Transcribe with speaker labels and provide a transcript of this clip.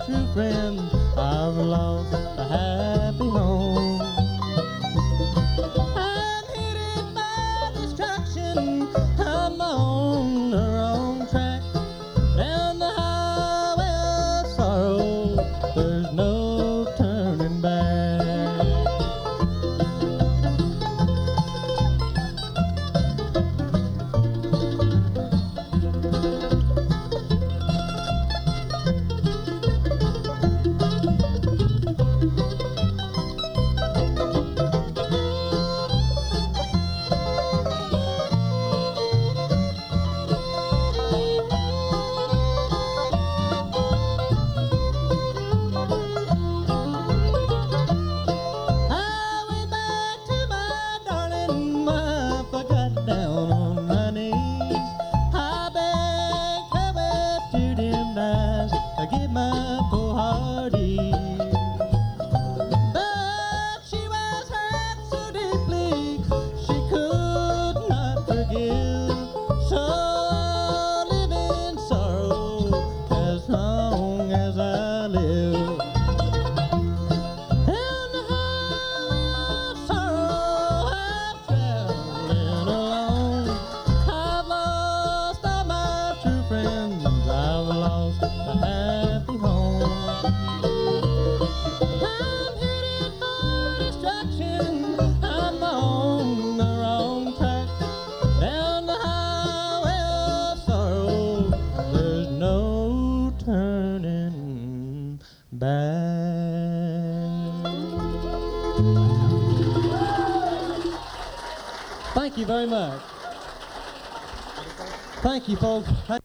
Speaker 1: true friend. I've lost a happy home. I'm headed by destruction. I'm on the wrong track. Down the highway of sorrow, there's no turning back. Down on my knees, I begged her with tear-dimmed eyes to give my poor heart ease. But she was hurt so deeply she could not forgive. So I'll live in sorrow as long as I live. Down the highway of sorrow I'm traveling alone. I've lost all my true friends. I've lost a happy home. I'm headed for destruction. I'm on the wrong track. Down the highway of sorrow, there's no turning back. Thank you very much. Thank you, folks.